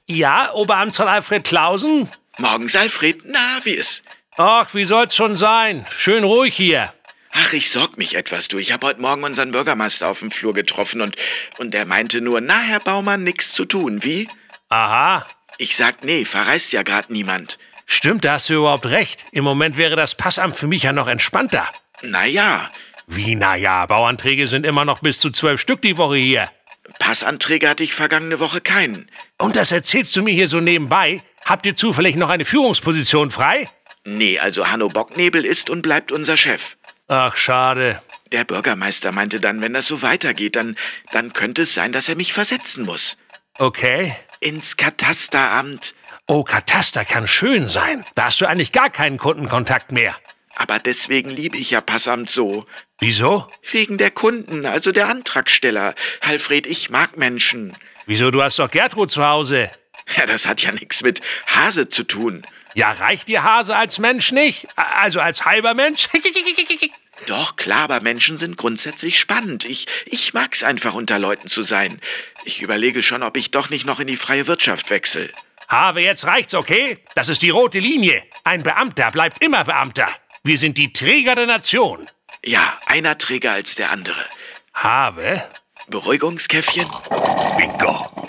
Ja, Oberamtsrat Alfred Clausen? Morgens, Alfred. Na, wie ist? Ach, wie soll's schon sein? Schön ruhig hier. Ach, ich sorg mich etwas, du. Ich habe heute Morgen unseren Bürgermeister auf dem Flur getroffen und der meinte nur, na, Herr Baumann, nix zu tun, wie? Aha. Ich sag, nee, verreist ja grad niemand. Stimmt, da hast du überhaupt recht. Im Moment wäre das Passamt für mich ja noch entspannter. Na ja. Wie, na ja? Bauanträge sind immer noch bis zu 12 Stück die Woche hier. Passanträge hatte ich vergangene Woche keinen. Und das erzählst du mir hier so nebenbei? Habt ihr zufällig noch eine Führungsposition frei? Nee, also Hanno Bocknebel ist und bleibt unser Chef. Ach, schade. Der Bürgermeister meinte dann, wenn das so weitergeht, dann könnte es sein, dass er mich versetzen muss. Okay. Ins Katasteramt. Oh, Kataster kann schön sein. Da hast du eigentlich gar keinen Kundenkontakt mehr. Aber deswegen liebe ich ja Passamt so. Wieso? Wegen der Kunden, also der Antragsteller. Alfred, ich mag Menschen. Wieso, du hast doch Gertrud zu Hause. Ja, das hat ja nichts mit Hase zu tun. Ja, reicht dir Hase als Mensch nicht? Also als halber Mensch? Doch, klar, aber Menschen sind grundsätzlich spannend. Ich mag's einfach, unter Leuten zu sein. Ich überlege schon, ob ich doch nicht noch in die freie Wirtschaft wechsle. Have, jetzt reicht's, okay? Das ist die rote Linie. Ein Beamter bleibt immer Beamter. Wir sind die Träger der Nation. Ja, einer träger als der andere. Have? Beruhigungskäffchen? Bingo.